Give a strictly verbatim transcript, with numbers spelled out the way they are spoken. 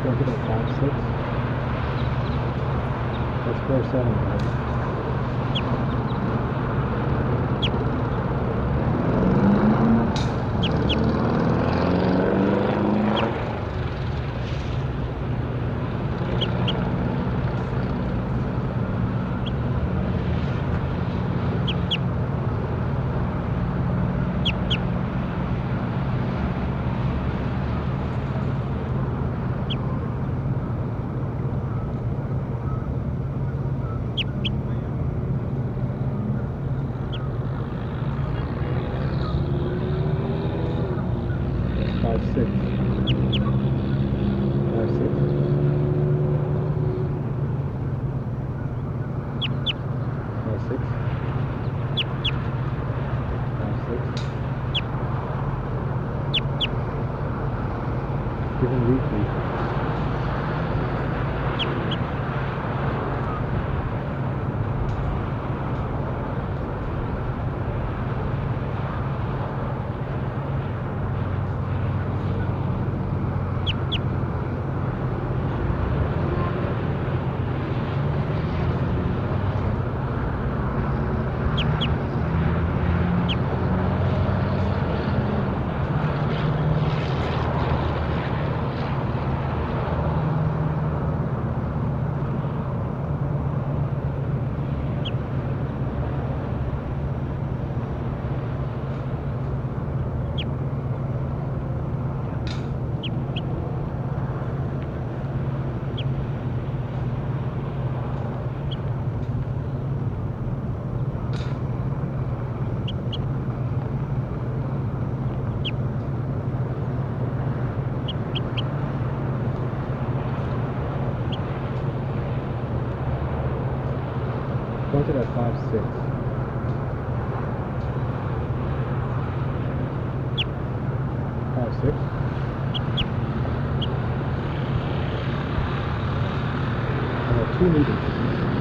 Pointed at five six. That's four seven, right? Five six. Five six. Five six. Five six. Given weekly. Pointed at five six. Five six. Uh, two meters.